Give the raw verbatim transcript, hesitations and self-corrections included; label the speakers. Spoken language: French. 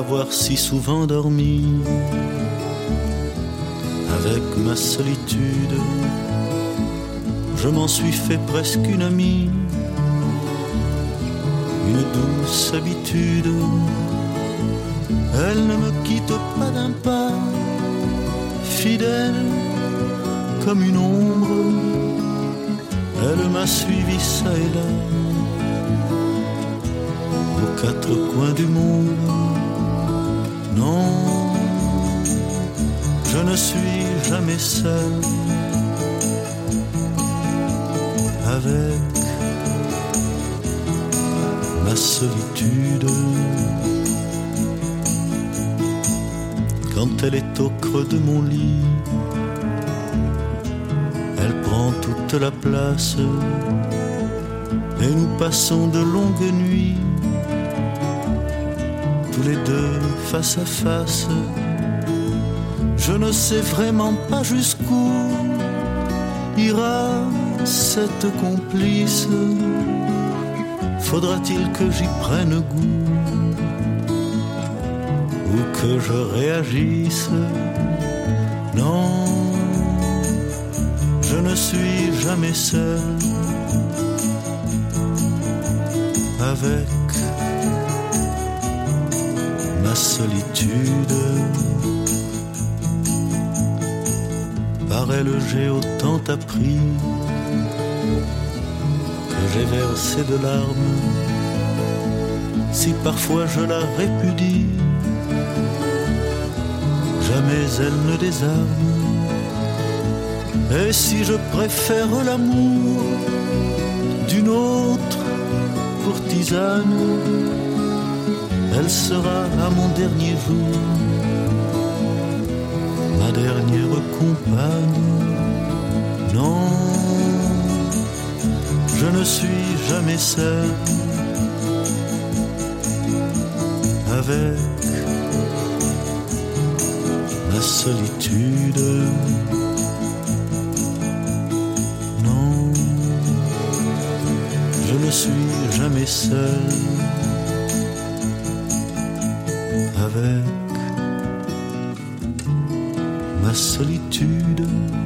Speaker 1: avoir si souvent dormi avec ma solitude. Je m'en suis fait presque une amie, une douce habitude. Elle ne me quitte pas d'un pas, fidèle comme une ombre. Elle m'a suivi ça et là, aux quatre coins du monde. Non, je ne suis jamais seul avec ma solitude. Quand elle est au creux de mon lit, elle prend toute la place et nous passons de longues nuits, tous les deux face à face. Je ne sais vraiment pas jusqu'où ira cette complice. Faudra-t-il que j'y prenne goût ou que je réagisse? Non, je ne suis jamais seul avec ma solitude. Par elle j'ai autant appris que j'ai versé de larmes. Si parfois je la répudie, jamais elle ne désarme. Et si je préfère l'amour d'une autre courtisane, elle sera à mon dernier jour ma dernière compagne. Non, je ne suis jamais seul avec ma solitude. Non, je ne suis jamais seul avec ma solitude.